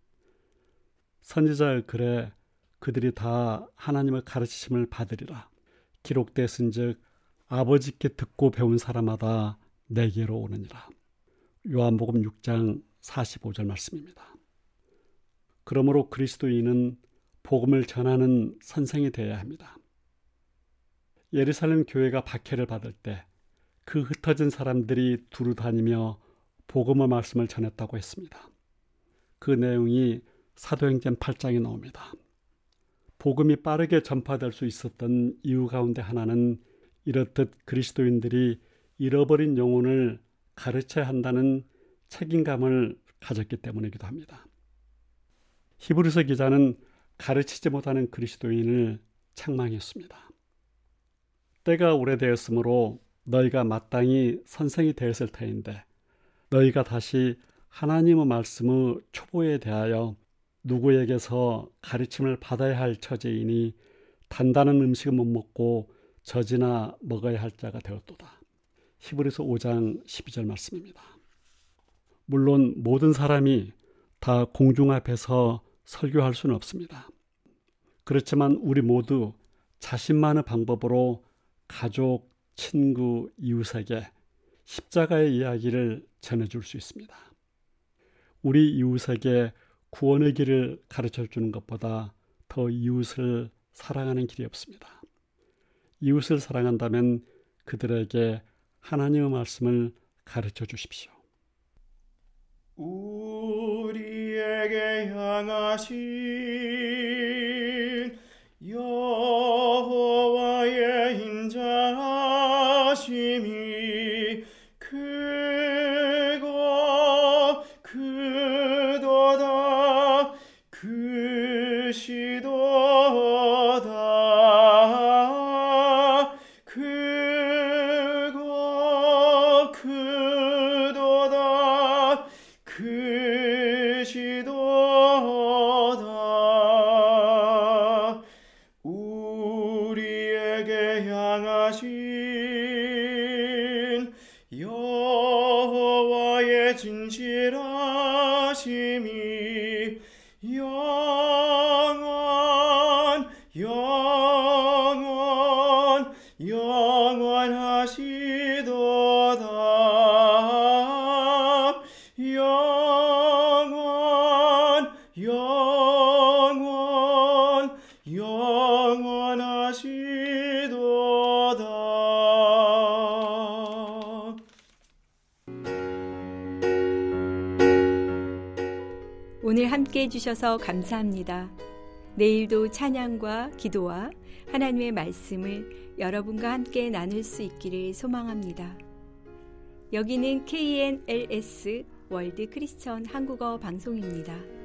선지자의 글에 그들이 다 하나님의 가르치심을 받으리라 기록되었은즉 아버지께 듣고 배운 사람마다 내게로 오느니라. 요한복음 6장 45절 말씀입니다. 그러므로 그리스도인은 복음을 전하는 선생이 되어야 합니다. 예루살렘 교회가 박해를 받을 때 그 흩어진 사람들이 두루 다니며 복음의 말씀을 전했다고 했습니다. 그 내용이 사도행전 8장에 나옵니다. 복음이 빠르게 전파될 수 있었던 이유 가운데 하나는 이렇듯 그리스도인들이 잃어버린 영혼을 가르쳐야 한다는 책임감을 가졌기 때문이기도 합니다. 히브리서 기자는 가르치지 못하는 그리스도인을 책망했습니다. 때가 오래되었으므로 너희가 마땅히 선생이 되었을 터인데 너희가 다시 하나님의 말씀의 초보에 대하여 누구에게서 가르침을 받아야 할 처지이니 단단한 음식은 못 먹고 젖이나 먹어야 할 자가 되었도다. 히브리서 5장 12절 말씀입니다. 물론 모든 사람이 다 공중 앞에서 설교할 수는 없습니다. 그렇지만 우리 모두 자신만의 방법으로 가족, 친구, 이웃에게 십자가의 이야기를 전해줄 수 있습니다. 우리 이웃에게 구원의 길을 가르쳐 주는 것보다 더 이웃을 사랑하는 길이 없습니다. 이웃을 사랑한다면 그들에게 하나님의 말씀을 가르쳐 주십시오. 우리에게 향하신 여호와의 인자하심이 크고 크도다 크시도다 크고 크도다 크시도다 우리에게 향하신 여호와의 진실하심이 영원하시도다 영원하시도다. 오늘 함께 해주셔서 감사합니다. 내일도 찬양과 기도와 하나님의 말씀을 여러분과 함께 나눌 수 있기를 소망합니다. 여기는 KNLS 월드 크리스천 한국어 방송입니다.